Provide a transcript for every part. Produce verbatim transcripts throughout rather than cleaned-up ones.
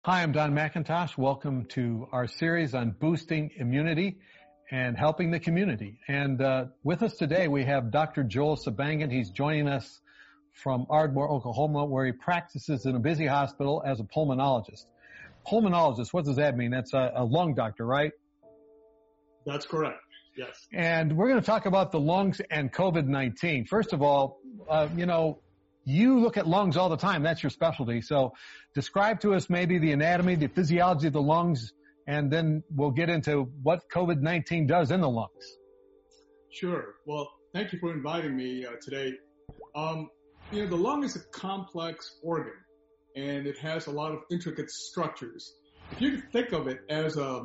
Hi, I'm Don McIntosh. Welcome to our series on boosting immunity and helping the community. And uh, with us today, we have Doctor Joel Sabangan. He's joining us from Ardmore, Oklahoma, where he practices in a busy hospital as a pulmonologist. Pulmonologist, what does that mean? That's a, a lung doctor, right? That's correct, yes. And we're going to talk about the lungs and COVID nineteen. First of all, uh, you know, you look at lungs all the time. That's your specialty. So describe to us maybe the anatomy, the physiology of the lungs, and then we'll get into what COVID nineteen does in the lungs. Sure. Well, thank you for inviting me uh, today. Um, you know, the lung is a complex organ, and it has a lot of intricate structures. If you think of it as a,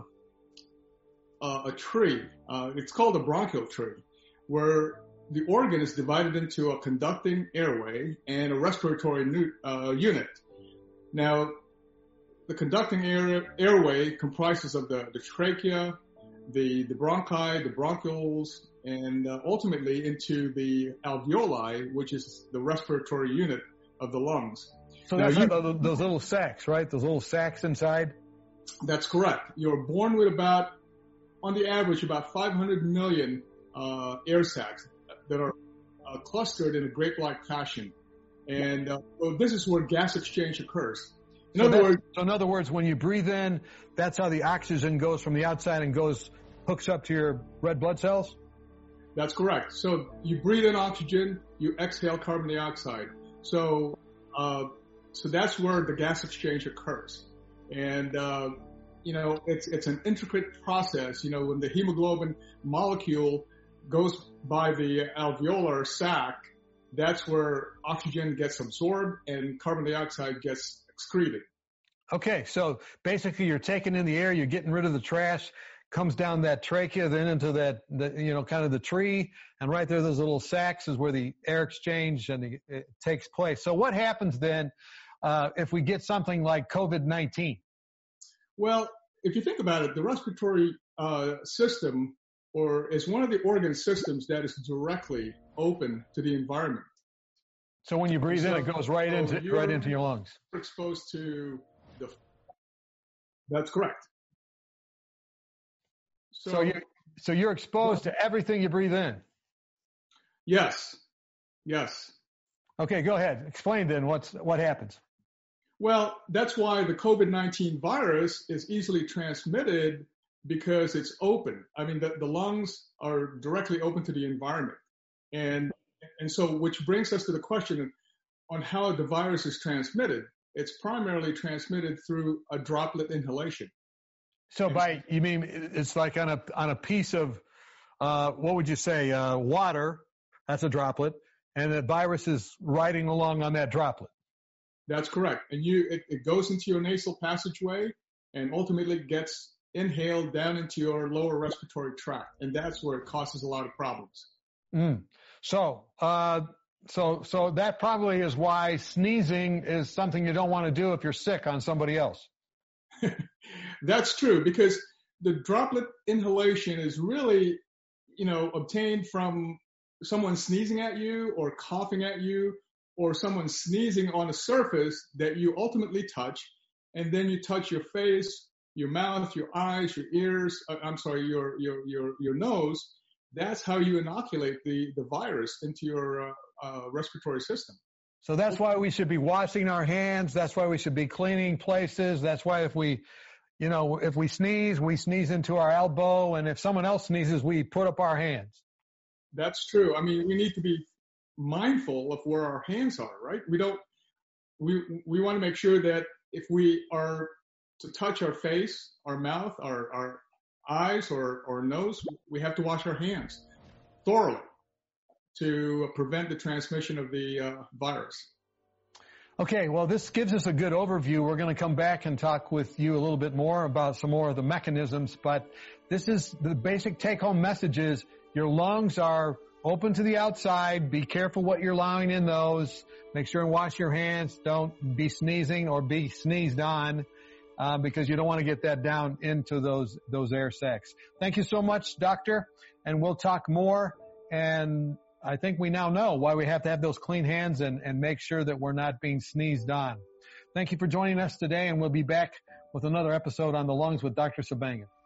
a, a tree, uh, it's called a bronchial tree, where the organ is divided into a conducting airway and a respiratory nu- uh, unit. Now, the conducting air, airway comprises of the, the trachea, the, the bronchi, the bronchioles, and uh, ultimately into the alveoli, which is the respiratory unit of the lungs. So now, that's you, like those little sacs, right? Those little sacs inside? That's correct. You're born with about, on the average, about five hundred million uh, air sacs that are uh, clustered in a grape-like fashion. And uh, so this is where gas exchange occurs. In so other words, so in other words, when you breathe in, that's how the oxygen goes from the outside and goes, hooks up to your red blood cells? That's correct. So you breathe in oxygen, you exhale carbon dioxide. So, uh, so that's where the gas exchange occurs. And, uh, you know, it's, it's an intricate process. You know, when the hemoglobin molecule goes by the alveolar sac, that's where oxygen gets absorbed and carbon dioxide gets excreted. Okay, so basically you're taking in the air, you're getting rid of the trash, comes down that trachea, then into that, the, you know, kind of the tree, and right there, those little sacs is where the air exchange and the, it takes place. So what happens then uh, if we get something like COVID nineteen? Well, if you think about it, the respiratory uh, system or is one of the organ systems that is directly open to the environment. So when you breathe so, in, it goes right so into right into your lungs. You're exposed to the. That's correct. So, so you so you're exposed to everything you breathe in. Yes. Yes. Okay, go ahead. Explain then what's what happens. Well, that's why the COVID nineteen virus is easily transmitted, because it's open. I mean, the, the lungs are directly open to the environment. And and so which brings us to the question on how the virus is transmitted. It's primarily transmitted through a droplet inhalation. So by, you mean it's like on a on a piece of, uh, what would you say, uh, water, that's a droplet, and the virus is riding along on that droplet. That's correct. And you it, it goes into your nasal passageway and ultimately gets inhaled down into your lower respiratory tract, and that's where it causes a lot of problems. Mm. So, uh, so, so that probably is why sneezing is something you don't want to do if you're sick on somebody else. That's true, because the droplet inhalation is really, you know, obtained from someone sneezing at you or coughing at you or someone sneezing on a surface that you ultimately touch, and then you touch your face, your mouth, your eyes, your ears, uh, I'm sorry, your, your, your, your nose. That's how you inoculate the, the virus into your uh, uh, respiratory system. So that's why we should be washing our hands. That's why we should be cleaning places. That's why if we, you know, if we sneeze, we sneeze into our elbow. And if someone else sneezes, we put up our hands. That's true. I mean, we need to be mindful of where our hands are, right? We don't, we, we want to make sure that if we are to touch our face, our mouth, our, our eyes, or, or nose, we have to wash our hands thoroughly to prevent the transmission of the uh, virus. Okay, well, this gives us a good overview. We're going to come back and talk with you a little bit more about some more of the mechanisms, but this is the basic take-home message is your lungs are open to the outside. Be careful what you're allowing in those. Make sure and wash your hands. Don't be sneezing or be sneezed on. Uh, because you don't want to get that down into those those air sacs. Thank you so much, Doctor, and we'll talk more. And I think we now know why we have to have those clean hands and, and make sure that we're not being sneezed on. Thank you for joining us today, and we'll be back with another episode on the lungs with Doctor Sabangan.